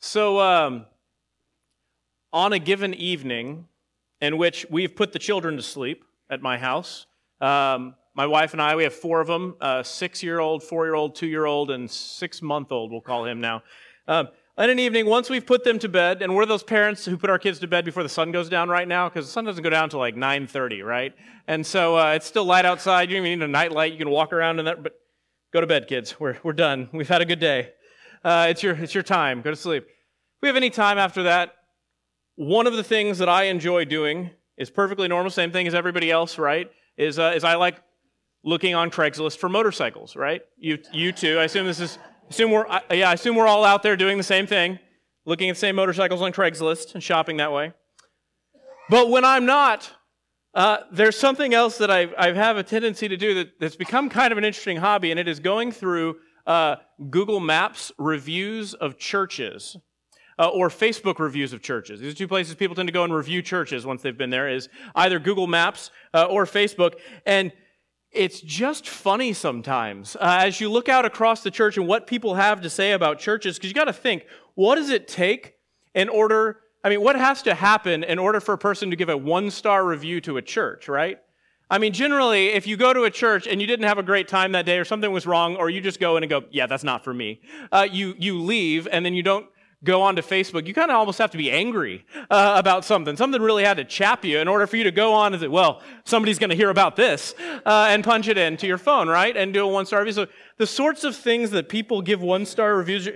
So, on a given evening in which we've put the children to sleep at my house, my wife and I, we have four of them, a 6-year-old, 4-year-old, 2-year-old, and 6-month-old, we'll call him now. On an evening, once we've put them to bed, and we're those parents who put our kids to bed before the sun goes down right now, because the sun doesn't go down until like 9:30, right? And so it's still light outside. You don't even need a night light. You can walk around in that, but go to bed, kids. We're done. We've had a good day. It's your time. Go to sleep. If we have any time after that, one of the things that I enjoy doing is perfectly normal, same thing as everybody else, right? Is I like looking on Craigslist for motorcycles, right? You too. I assume we're all out there doing the same thing, looking at the same motorcycles on Craigslist and shopping that way. But when I'm not, there's something else that I have a tendency to do that's become kind of an interesting hobby, and it is going through Google Maps reviews of churches. Or Facebook reviews of churches. These are two places people tend to go and review churches once they've been there, is either Google Maps or Facebook. And it's just funny sometimes as you look out across the church and what people have to say about churches, because you got to think, what does it take what has to happen in order for a person to give a 1-star review to a church, right? I mean, generally, if you go to a church and you didn't have a great time that day or something was wrong, or you just go in and go, yeah, that's not for me, you leave and then you don't go onto Facebook. You kind of almost have to be angry about something. Something really had to chap you in order for you to go on and say, well, somebody's going to hear about this, and punch it into your phone, right? And do a 1-star review. So the sorts of things that people give 1-star reviews,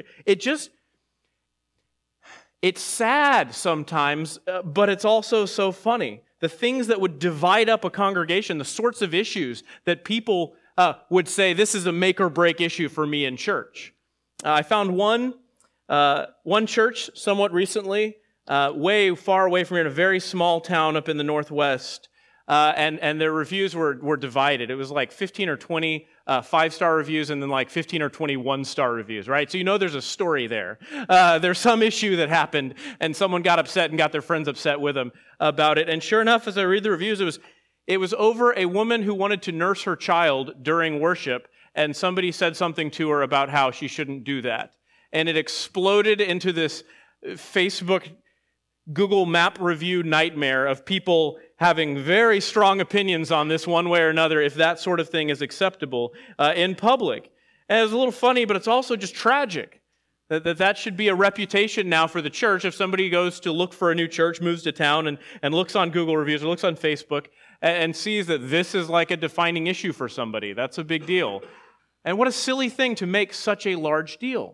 it's sad sometimes, but it's also so funny. The things that would divide up a congregation, the sorts of issues that people would say, this is a make or break issue for me in church. I found one church somewhat recently, way far away from here, in a very small town up in the Northwest, and their reviews were divided. It was like 15 or 20 5-star reviews and then like 15 or 20 1-star reviews, right? So you know there's a story there. There's some issue that happened, and someone got upset and got their friends upset with them about it. And sure enough, as I read the reviews, it was over a woman who wanted to nurse her child during worship, and somebody said something to her about how she shouldn't do that. And it exploded into this Facebook Google Map review nightmare of people having very strong opinions on this one way or another, if that sort of thing is acceptable in public. And it's a little funny, but it's also just tragic that should be a reputation now for the church. If somebody goes to look for a new church, moves to town, and looks on Google reviews or looks on Facebook and sees that this is like a defining issue for somebody, that's a big deal. And what a silly thing to make such a large deal.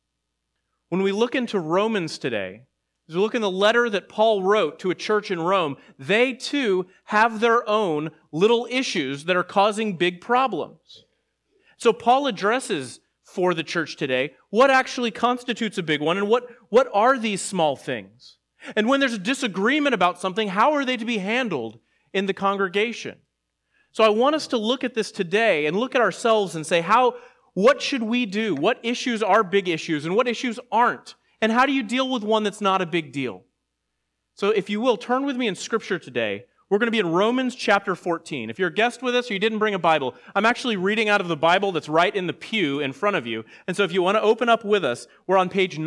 When we look into Romans today, as we look in the letter that Paul wrote to a church in Rome, they too have their own little issues that are causing big problems. So Paul addresses for the church today what actually constitutes a big one, and what are these small things? And when there's a disagreement about something, how are they to be handled in the congregation? So I want us to look at this today and look at ourselves and say, what should we do? What issues are big issues and what issues aren't? And how do you deal with one that's not a big deal? So if you will, turn with me in Scripture today. We're going to be in Romans chapter 14. If you're a guest with us or you didn't bring a Bible, I'm actually reading out of the Bible that's right in the pew in front of you. And so if you want to open up with us, we're on page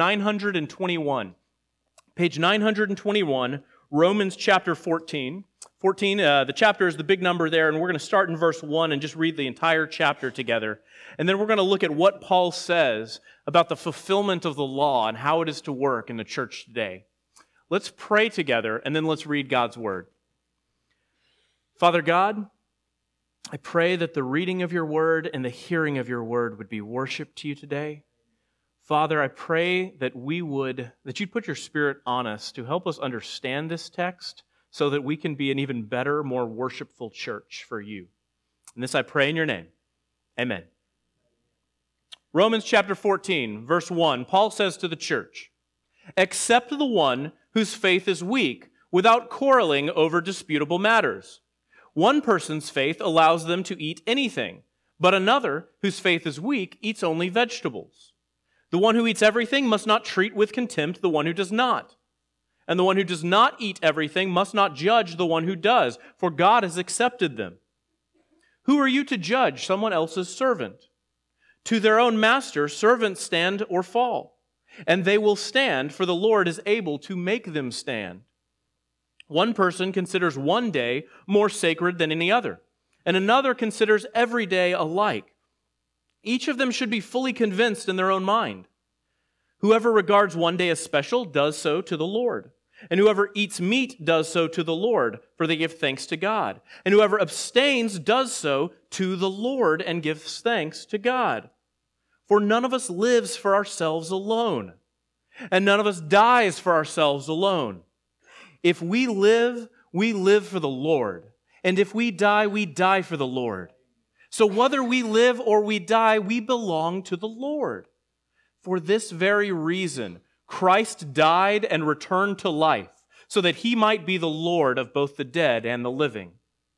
921. Page 921, Romans chapter 14. 14, the chapter is the big number there, and we're going to start in verse 1 and just read the entire chapter together. And then we're going to look at what Paul says about the fulfillment of the law and how it is to work in the church today. Let's pray together, and then let's read God's word. Father God, I pray that the reading of your word and the hearing of your word would be worship to you today. Father, I pray that you'd put your Spirit on us to help us understand this text, so that we can be an even better, more worshipful church for you. And this I pray in your name. Amen. Romans chapter 14, verse 1, Paul says to the church, "Accept the one whose faith is weak, without quarreling over disputable matters. One person's faith allows them to eat anything, but another, whose faith is weak, eats only vegetables. The one who eats everything must not treat with contempt the one who does not. And the one who does not eat everything must not judge the one who does, for God has accepted them. Who are you to judge someone else's servant? To their own master, servants stand or fall. And they will stand, for the Lord is able to make them stand. One person considers one day more sacred than any other, and another considers every day alike. Each of them should be fully convinced in their own mind. Whoever regards one day as special does so to the Lord. And whoever eats meat does so to the Lord, for they give thanks to God. And whoever abstains does so to the Lord and gives thanks to God. For none of us lives for ourselves alone, and none of us dies for ourselves alone. If we live for the Lord. And if we die for the Lord. So whether we live or we die, we belong to the Lord. For this very reason, Christ died and returned to life, so that he might be the Lord of both the dead and the living.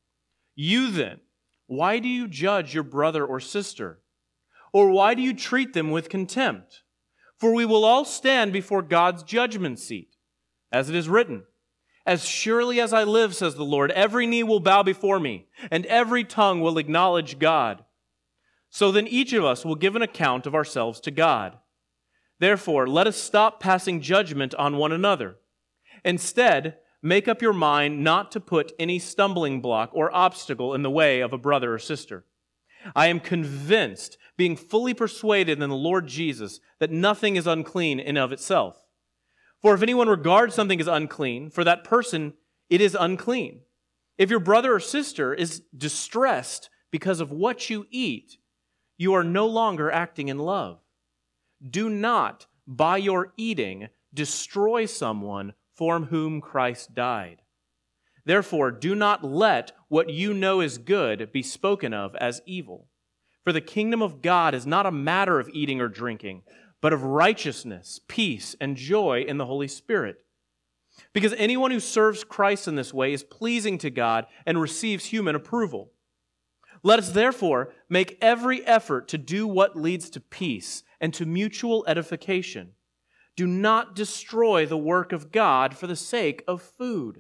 You then, why do you judge your brother or sister? Or why do you treat them with contempt? For we will all stand before God's judgment seat. As it is written, as surely as I live, says the Lord, every knee will bow before me, and every tongue will acknowledge God. So then each of us will give an account of ourselves to God. Therefore, let us stop passing judgment on one another. Instead, make up your mind not to put any stumbling block or obstacle in the way of a brother or sister. I am convinced, being fully persuaded in the Lord Jesus, that nothing is unclean in of itself. For if anyone regards something as unclean, for that person it is unclean. If your brother or sister is distressed because of what you eat, you are no longer acting in love. Do not, by your eating, destroy someone for whom Christ died. Therefore, do not let what you know is good be spoken of as evil. For the kingdom of God is not a matter of eating or drinking, but of righteousness, peace, and joy in the Holy Spirit. Because anyone who serves Christ in this way is pleasing to God and receives human approval. Let us therefore make every effort to do what leads to peace and to mutual edification. Do not destroy the work of God for the sake of food.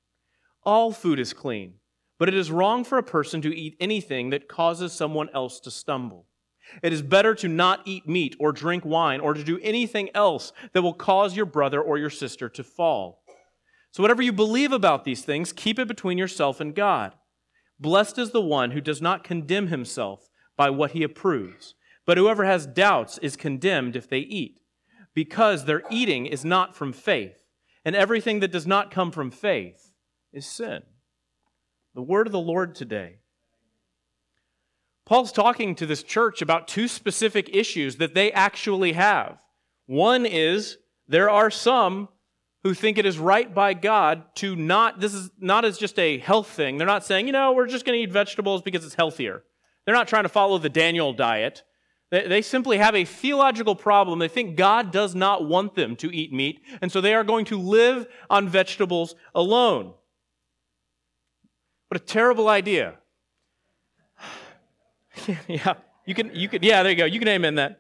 All food is clean, but it is wrong for a person to eat anything that causes someone else to stumble. It is better to not eat meat or drink wine or to do anything else that will cause your brother or your sister to fall. So whatever you believe about these things, keep it between yourself and God. Blessed is the one who does not condemn himself by what he approves, but whoever has doubts is condemned if they eat, because their eating is not from faith, and everything that does not come from faith is sin. The word of the Lord today. Paul's talking to this church about two specific issues that they actually have. One is there are some who think it is right by God to not, this is not as just a health thing. They're not saying, we're just going to eat vegetables because it's healthier. They're not trying to follow the Daniel diet. They simply have a theological problem. They think God does not want them to eat meat, and so they are going to live on vegetables alone. What a terrible idea. Yeah, there you go. You can amen that.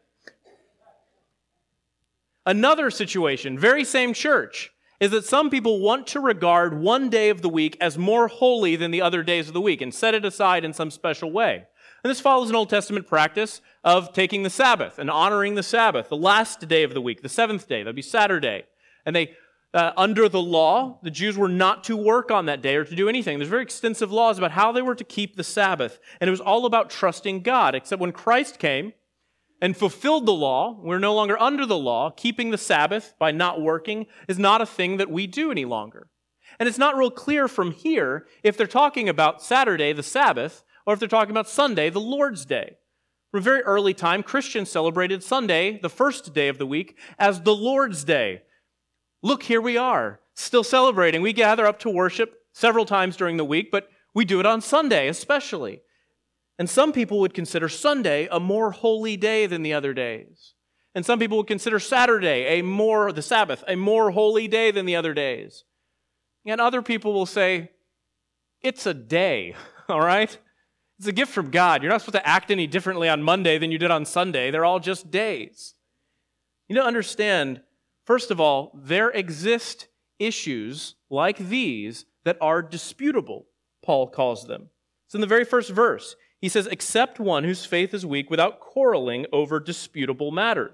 Another situation, very same church, is that some people want to regard one day of the week as more holy than the other days of the week and set it aside in some special way. And this follows an Old Testament practice of taking the Sabbath and honoring the Sabbath, the last day of the week, the seventh day, that'd be Saturday. And they, under the law, the Jews were not to work on that day or to do anything. There's very extensive laws about how they were to keep the Sabbath. And it was all about trusting God, except when Christ came and fulfilled the law, we're no longer under the law. Keeping the Sabbath by not working is not a thing that we do any longer. And it's not real clear from here if they're talking about Saturday, the Sabbath, or if they're talking about Sunday, the Lord's Day. From a very early time, Christians celebrated Sunday, the first day of the week, as the Lord's Day. Look, here we are, still celebrating. We gather up to worship several times during the week, but we do it on Sunday especially. And some people would consider Sunday a more holy day than the other days. And some people would consider Saturday, the Sabbath, a more holy day than the other days. And other people will say, it's a day, all right? It's a gift from God. You're not supposed to act any differently on Monday than you did on Sunday. They're all just days. You need to understand, first of all, there exist issues like these that are disputable, Paul calls them. It's in the very first verse. He says, accept one whose faith is weak without quarreling over disputable matters.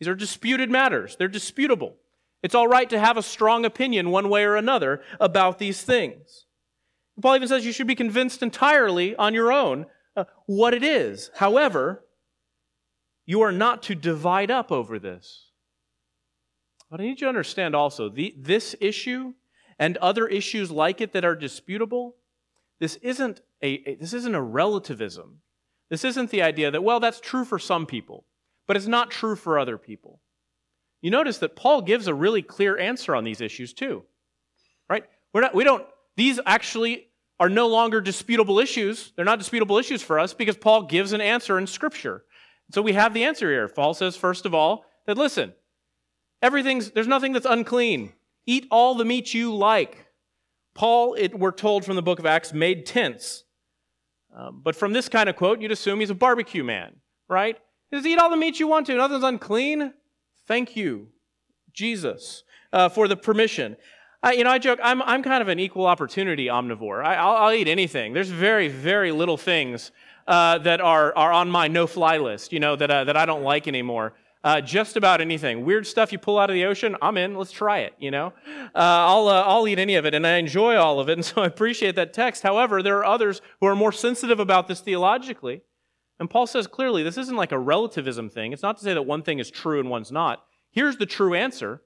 These are disputed matters. They're disputable. It's all right to have a strong opinion one way or another about these things. Paul even says you should be convinced entirely on your own what it is. However, you are not to divide up over this. But I need you to understand also, this issue and other issues like it that are disputable, this isn't a relativism. This isn't the idea that, well, that's true for some people, but it's not true for other people. You notice that Paul gives a really clear answer on these issues too, right? These actually are no longer disputable issues. They're not disputable issues for us because Paul gives an answer in Scripture. So we have the answer here. Paul says, first of all, that listen, there's nothing that's unclean. Eat all the meat you like. Paul, we're told from the book of Acts, made tents. But from this kind of quote, you'd assume he's a barbecue man, right? He says, eat all the meat you want to. Nothing's unclean. Thank you, Jesus, for the permission. I joke, I'm kind of an equal opportunity omnivore. I'll eat anything. There's very, very little things that are on my no-fly list, that I don't like anymore. Just about anything. Weird stuff you pull out of the ocean, I'm in. Let's try it, I'll eat any of it, and I enjoy all of it, and so I appreciate that text. However, there are others who are more sensitive about this theologically. And Paul says clearly, this isn't like a relativism thing. It's not to say that one thing is true and one's not. Here's the true answer.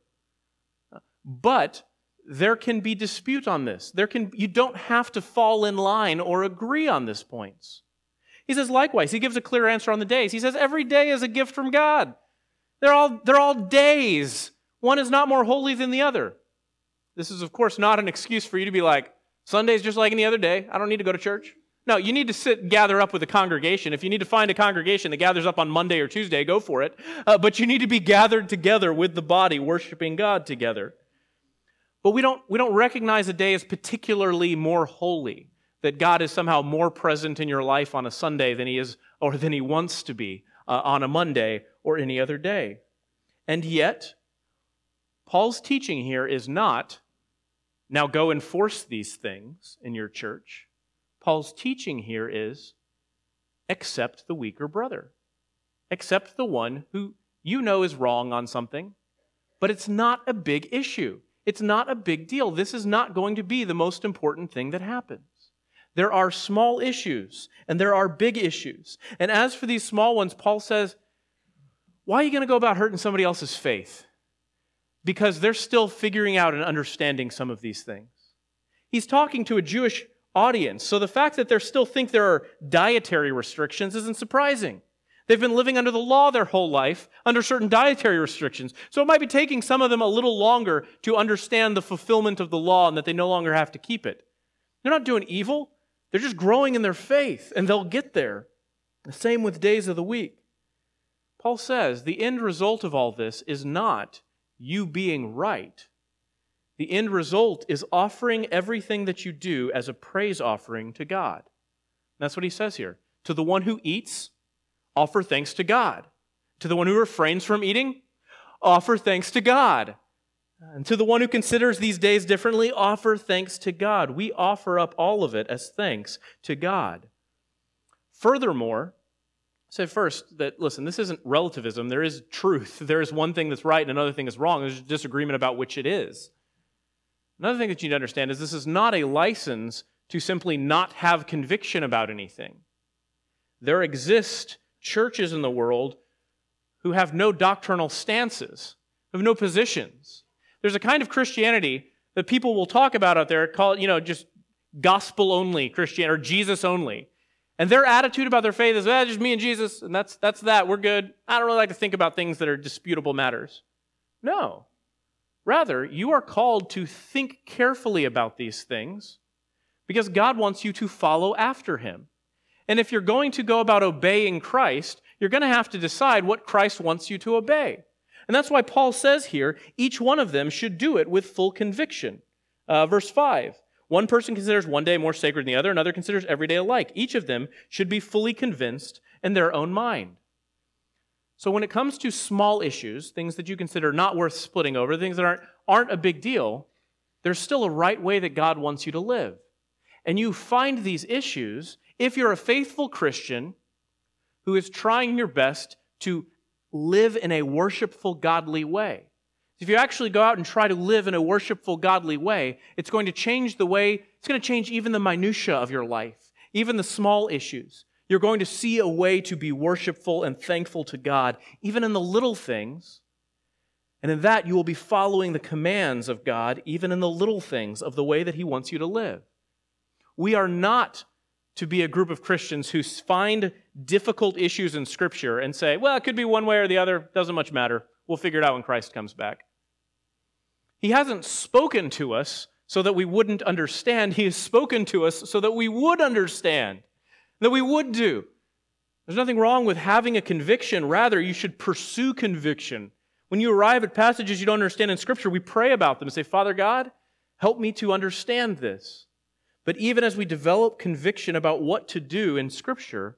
But there can be dispute on this. You don't have to fall in line or agree on this points. He says likewise, he gives a clear answer on the days. He says every day is a gift from God. They're all days. One is not more holy than the other. This is, of course, not an excuse for you to be like, Sunday's just like any other day. I don't need to go to church. No, you need to gather up with a congregation. If you need to find a congregation that gathers up on Monday or Tuesday, go for it. But you need to be gathered together with the body, worshiping God together. But we don't recognize a day as particularly more holy, that God is somehow more present in your life on a Sunday than he is or than he wants to be on a Monday or any other day. And yet, Paul's teaching here is not, now go enforce these things in your church. Paul's teaching here is, accept the weaker brother. Accept the one who you know is wrong on something, but it's not a big issue. It's not a big deal. This is not going to be the most important thing that happens. There are small issues, and there are big issues. And as for these small ones, Paul says, why are you going to go about hurting somebody else's faith? Because they're still figuring out and understanding some of these things. He's talking to a Jewish audience, so the fact that they still think there are dietary restrictions isn't surprising. They've been living under the law their whole life, under certain dietary restrictions. So it might be taking some of them a little longer to understand the fulfillment of the law and that they no longer have to keep it. They're not doing evil. They're just growing in their faith, and they'll get there. The same with days of the week. Paul says the end result of all this is not you being right. The end result is offering everything that you do as a praise offering to God. That's what he says here. To the one who eats, offer thanks to God. To the one who refrains from eating, offer thanks to God. And to the one who considers these days differently, offer thanks to God. We offer up all of it as thanks to God. Furthermore, say first that, listen, this isn't relativism. There is truth. There is one thing that's right and another thing is wrong. There's a disagreement about which it is. Another thing that you need to understand is this is not a license to simply not have conviction about anything. There exist churches in the world who have no doctrinal stances, who have no positions. There's a kind of Christianity that people will talk about out there called, just gospel-only Christianity or Jesus-only. And their attitude about their faith is, just me and Jesus, and that's that. We're good. I don't really like to think about things that are disputable matters. No. Rather, you are called to think carefully about these things because God wants you to follow after Him. And if you're going to go about obeying Christ, you're going to have to decide what Christ wants you to obey. And that's why Paul says here, each one of them should do it with full conviction. Verse 5, one person considers one day more sacred than the other, another considers every day alike. Each of them should be fully convinced in their own mind. So when it comes to small issues, things that you consider not worth splitting over, things that aren't a big deal, there's still a right way that God wants you to live. And you find these issues if you're a faithful Christian who is trying your best to live in a worshipful, godly way. If you actually go out and try to live in a worshipful, godly way, it's going to change it's going to change even the minutia of your life, even the small issues. You're going to see a way to be worshipful and thankful to God, even in the little things. And in that, you will be following the commands of God, even in the little things of the way that He wants you to live. We are not to be a group of Christians who find difficult issues in Scripture and say, well, it could be one way or the other, doesn't much matter. We'll figure it out when Christ comes back. He hasn't spoken to us so that we wouldn't understand. He has spoken to us so that we would understand, that we would do. There's nothing wrong with having a conviction. Rather, you should pursue conviction. When you arrive at passages you don't understand in Scripture, we pray about them and say, Father God, help me to understand this. But even as we develop conviction about what to do in Scripture,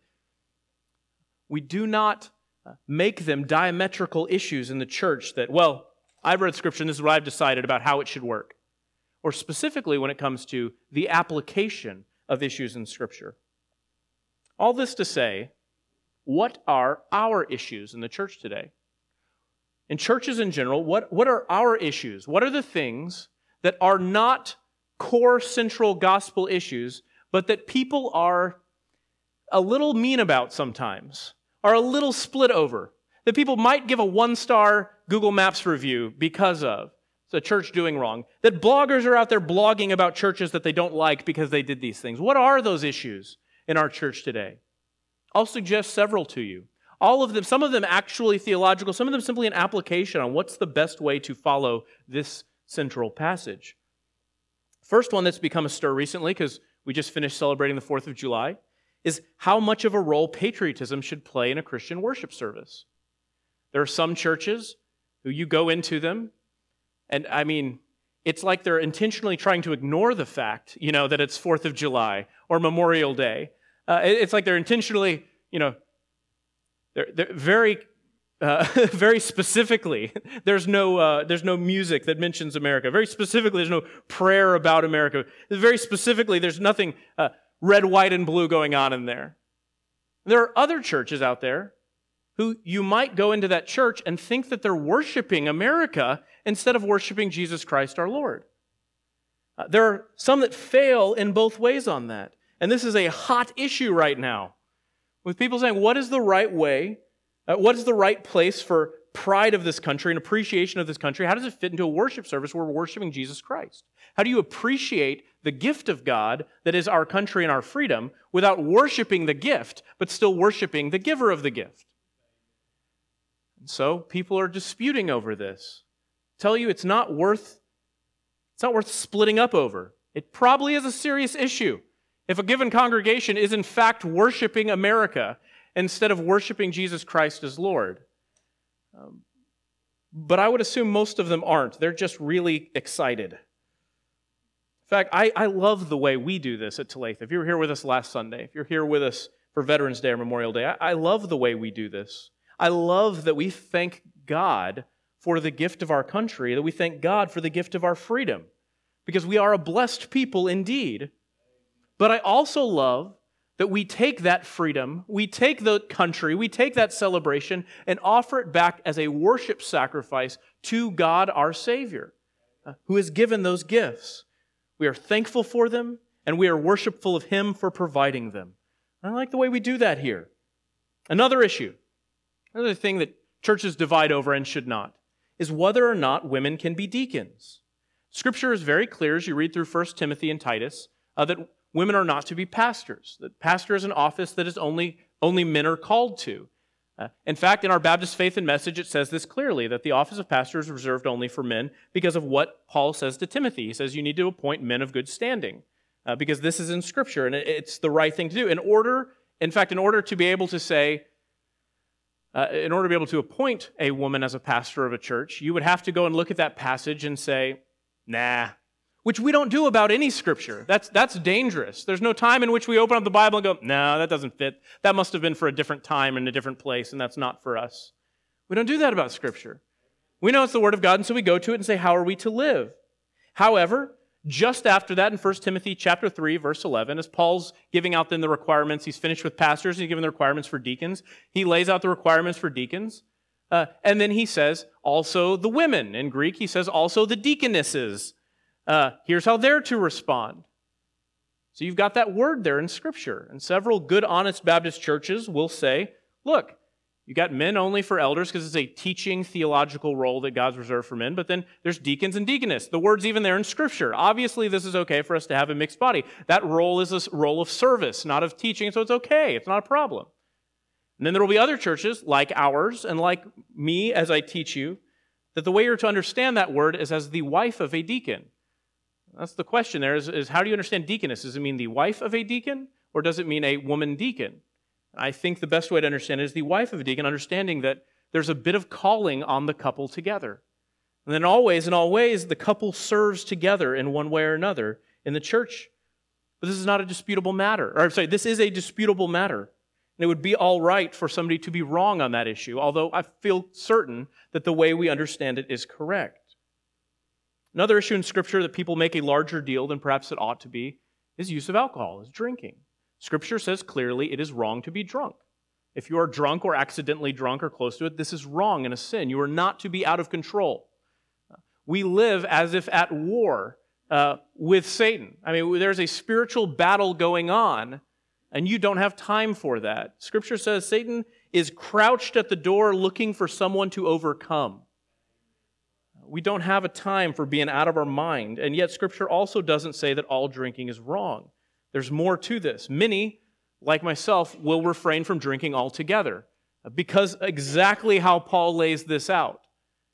we do not make them diametrical issues in the church that, well, I've read Scripture and this is what I've decided about how it should work. Or specifically when it comes to the application of issues in Scripture. All this to say, what are our issues in the church today? In churches in general, what are our issues? What are the things that are not core central gospel issues, but that people are a little mean about sometimes, are a little split over, that people might give a 1-star Google Maps review because of the church doing wrong, that bloggers are out there blogging about churches that they don't like because they did these things? What are those issues in our church today? I'll suggest several to you. All of them, some of them actually theological, some of them simply an application on what's the best way to follow this central passage. First one that's become a stir recently, because we just finished celebrating the 4th of July, is how much of a role patriotism should play in a Christian worship service. There are some churches who you go into them, and I mean, it's like they're intentionally trying to ignore the fact, that it's 4th of July or Memorial Day. It's like they're intentionally, they're very, very specifically, there's no music that mentions America. Very specifically, there's no prayer about America. Very specifically, there's nothing red, white, and blue going on in there. There are other churches out there who you might go into that church and think that they're worshiping America instead of worshiping Jesus Christ our Lord. There are some that fail in both ways on that. And this is a hot issue right now, with people saying, what is the right way? What is the right place for pride of this country and appreciation of this country? How does it fit into a worship service where we're worshiping Jesus Christ? How do you appreciate the gift of God that is our country and our freedom without worshiping the gift, but still worshiping the giver of the gift? And so people are disputing over this. Tell you it's not worth splitting up over. It probably is a serious issue. If a given congregation is in fact worshiping America instead of worshiping Jesus Christ as Lord. But I would assume most of them aren't. They're just really excited. In fact, I love the way we do this at Talitha. If you were here with us last Sunday, if you're here with us for Veterans Day or Memorial Day, I love the way we do this. I love that we thank God for the gift of our country, that we thank God for the gift of our freedom, because we are a blessed people indeed. But I also love that we take that freedom, we take the country, we take that celebration and offer it back as a worship sacrifice to God our Savior, who has given those gifts. We are thankful for them, and we are worshipful of Him for providing them. I like the way we do that here. Another issue, another thing that churches divide over and should not, is whether or not women can be deacons. Scripture is very clear as you read through 1 Timothy and Titus that women are not to be pastors. That pastor is an office that is only men are called to. In fact, in our Baptist Faith and Message, it says this clearly, that the office of pastor is reserved only for men because of what Paul says to Timothy. He says you need to appoint men of good standing because this is in Scripture and it's the right thing to do. In order to be able to say, in order to be able to appoint a woman as a pastor of a church, you would have to go and look at that passage and say, nah, which we don't do about any Scripture. That's dangerous. There's no time in which we open up the Bible and go, no, that doesn't fit. That must have been for a different time and a different place, and that's not for us. We don't do that about Scripture. We know it's the Word of God, and so we go to it and say, how are we to live? However, just after that in 1 Timothy chapter 3, verse 11, as Paul's giving out then the requirements, he's finished with pastors, he's giving the requirements for deacons. He lays out the requirements for deacons. And then he says also the women. In Greek, he says also the deaconesses. Here's how they're to respond. So you've got that word there in Scripture. And several good, honest Baptist churches will say, look, you got men only for elders because it's a teaching theological role that God's reserved for men, but then there's deacons and deaconess. The word's even there in Scripture. Obviously, this is okay for us to have a mixed body. That role is a role of service, not of teaching, so it's okay. It's not a problem. And then there will be other churches like ours and like me as I teach you, that the way you're to understand that word is as the wife of a deacon. That's the question there is how do you understand deaconess? Does it mean the wife of a deacon or does it mean a woman deacon? I think the best way to understand it is the wife of a deacon, understanding that there's a bit of calling on the couple together. And then always, in all ways, the couple serves together in one way or another in the church. But this is not a disputable matter. This is a disputable matter. And it would be all right for somebody to be wrong on that issue, although I feel certain that the way we understand it is correct. Another issue in Scripture that people make a larger deal than perhaps it ought to be is use of alcohol, is drinking. Scripture says clearly it is wrong to be drunk. If you are drunk or accidentally drunk or close to it, this is wrong and a sin. You are not to be out of control. We live as if at war with Satan. I mean, there's a spiritual battle going on, and you don't have time for that. Scripture says Satan is crouched at the door looking for someone to overcome. We don't have a time for being out of our mind, and yet Scripture also doesn't say that all drinking is wrong. There's more to this. Many, like myself, will refrain from drinking altogether because exactly how Paul lays this out.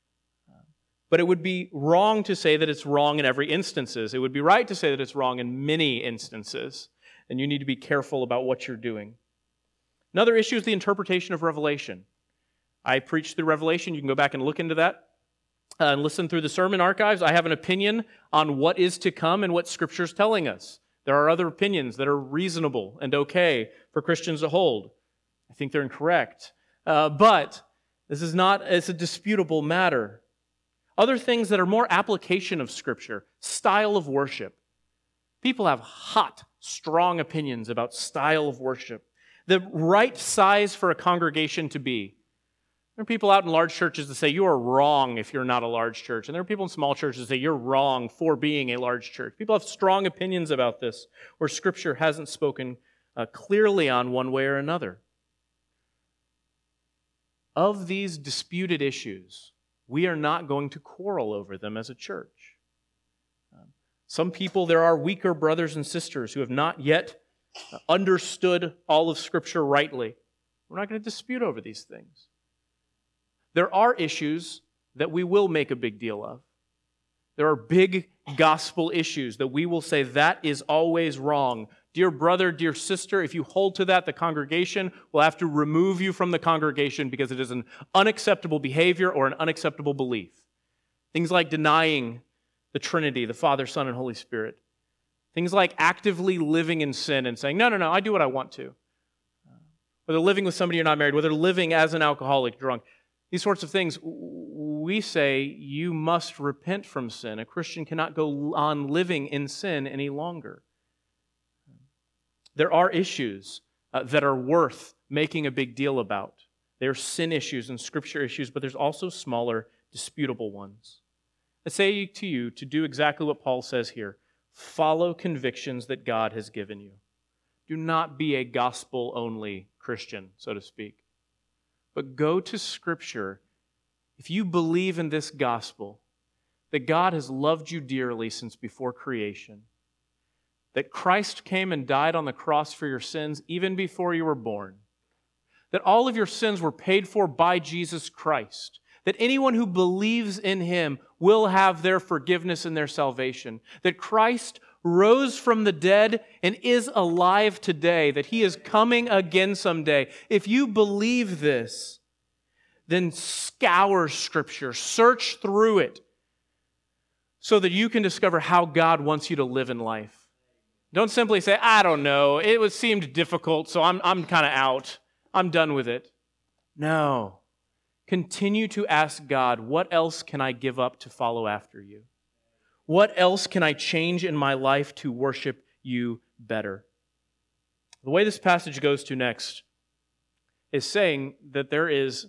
But it would be wrong to say that it's wrong in every instances. It would be right to say that it's wrong in many instances, and you need to be careful about what you're doing. Another issue is the interpretation of Revelation. I preached through Revelation. You can go back and look into that and listen through the sermon archives. I have an opinion on what is to come and what Scripture's telling us. There are other opinions that are reasonable and okay for Christians to hold. I think they're incorrect. But this is not, it's a disputable matter. Other things that are more application of Scripture, style of worship. People have hot, strong opinions about style of worship. The right size for a congregation to be. There are people out in large churches that say you are wrong if you're not a large church. And there are people in small churches that say you're wrong for being a large church. People have strong opinions about this where Scripture hasn't spoken clearly on one way or another. Of these disputed issues, we are not going to quarrel over them as a church. Some people, there are weaker brothers and sisters who have not yet understood all of Scripture rightly. We're not going to dispute over these things. There are issues that we will make a big deal of. There are big gospel issues that we will say that is always wrong. Dear brother, dear sister, if you hold to that, the congregation will have to remove you from the congregation because it is an unacceptable behavior or an unacceptable belief. Things like denying the Trinity, the Father, Son, and Holy Spirit. Things like actively living in sin and saying, no, I do what I want to. Whether living with somebody you're not married, whether living as an alcoholic, drunk. These sorts of things, we say you must repent from sin. A Christian cannot go on living in sin any longer. There are issues that are worth making a big deal about. There are sin issues and Scripture issues, but there's also smaller, disputable ones. I say to you to do exactly what Paul says here. Follow convictions that God has given you. Do not be a gospel-only Christian, so to speak. But go to Scripture. If you believe in this gospel, that God has loved you dearly since before creation, that Christ came and died on the cross for your sins even before you were born, that all of your sins were paid for by Jesus Christ, that anyone who believes in Him will have their forgiveness and their salvation, that Christ rose from the dead and is alive today, that He is coming again someday. If you believe this, then scour Scripture, search through it, so that you can discover how God wants you to live in life. Don't simply say, I don't know, it seemed difficult, so I'm kind of out. I'm done with it. No. Continue to ask God, what else can I give up to follow after you? What else can I change in my life to worship you better? The way this passage goes to next is saying that there is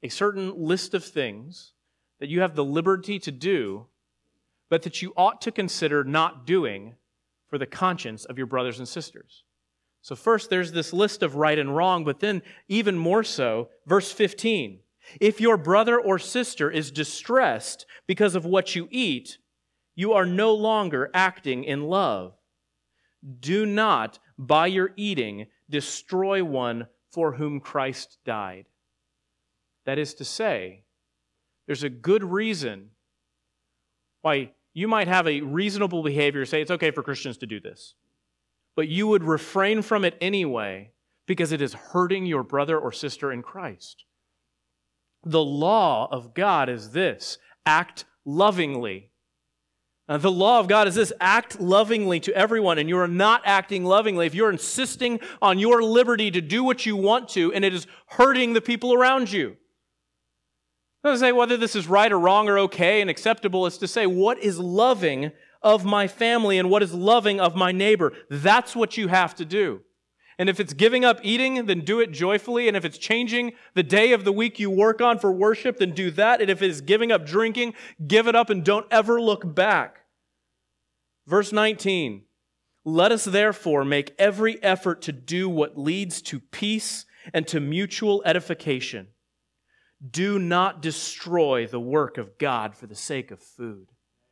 a certain list of things that you have the liberty to do, but that you ought to consider not doing for the conscience of your brothers and sisters. So first, there's this list of right and wrong, but then even more so, verse 15. If your brother or sister is distressed because of what you eat, you are no longer acting in love. Do not, by your eating, destroy one for whom Christ died. That is to say, there's a good reason why you might have a reasonable behavior, say it's okay for Christians to do this, but you would refrain from it anyway because it is hurting your brother or sister in Christ. The law of God is this: act lovingly. The law of God is this: act lovingly to everyone, and you are not acting lovingly if you're insisting on your liberty to do what you want to, and it is hurting the people around you. It doesn't say whether this is right or wrong or okay and acceptable. It's to say what is loving of my family and what is loving of my neighbor. That's what you have to do. And if it's giving up eating, then do it joyfully. And if it's changing the day of the week you work on for worship, then do that. And if it is giving up drinking, give it up and don't ever look back. Verse 19, let us therefore make every effort to do what leads to peace and to mutual edification. Do not destroy the work of God for the sake of food.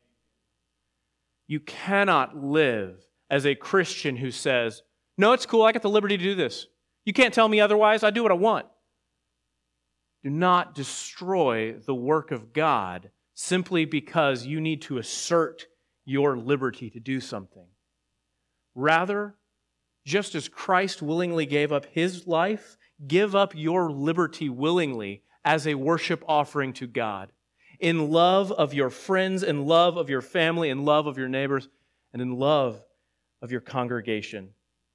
You cannot live as a Christian who says, no, it's cool, I got the liberty to do this. You can't tell me otherwise, I do what I want. Do not destroy the work of God simply because you need to assert your liberty to do something. Rather, just as Christ willingly gave up His life, give up your liberty willingly as a worship offering to God, in love of your friends, in love of your family, in love of your neighbors, and in love of your congregation.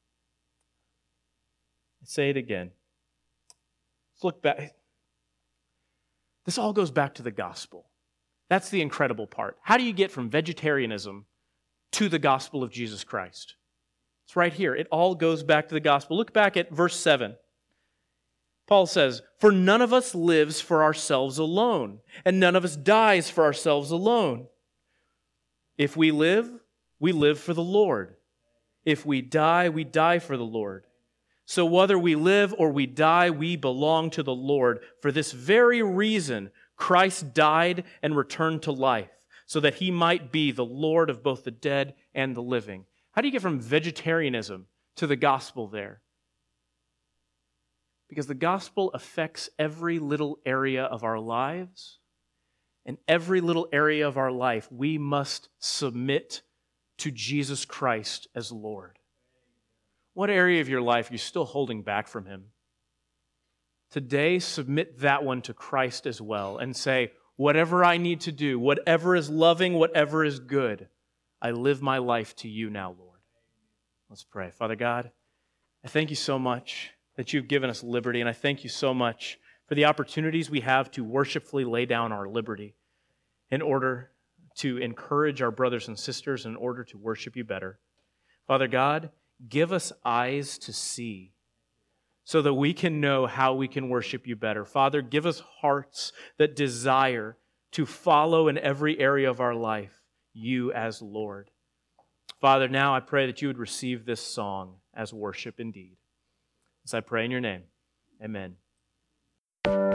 I say it again. Let's look back. This all goes back to the gospel. That's the incredible part. How do you get from vegetarianism to the gospel of Jesus Christ? It's right here. It all goes back to the gospel. Look back at verse 7. Paul says, for none of us lives for ourselves alone, and none of us dies for ourselves alone. If we live for the Lord. If we die for the Lord. So whether we live or we die, we belong to the Lord. For this very reason, Christ died and returned to life, so that He might be the Lord of both the dead and the living. How do you get from vegetarianism to the gospel there? Because the gospel affects every little area of our lives, and every little area of our life we must submit to Jesus Christ as Lord. What area of your life are you still holding back from Him? Today, submit that one to Christ as well and say, whatever I need to do, whatever is loving, whatever is good, I live my life to You now, Lord. Let's pray. Father God, I thank You so much that You've given us liberty, and I thank You so much for the opportunities we have to worshipfully lay down our liberty in order to encourage our brothers and sisters, in order to worship You better. Father God, give us eyes to see so that we can know how we can worship You better. Father, give us hearts that desire to follow in every area of our life You as Lord. Father, now I pray that You would receive this song as worship indeed. As I pray in Your name, amen.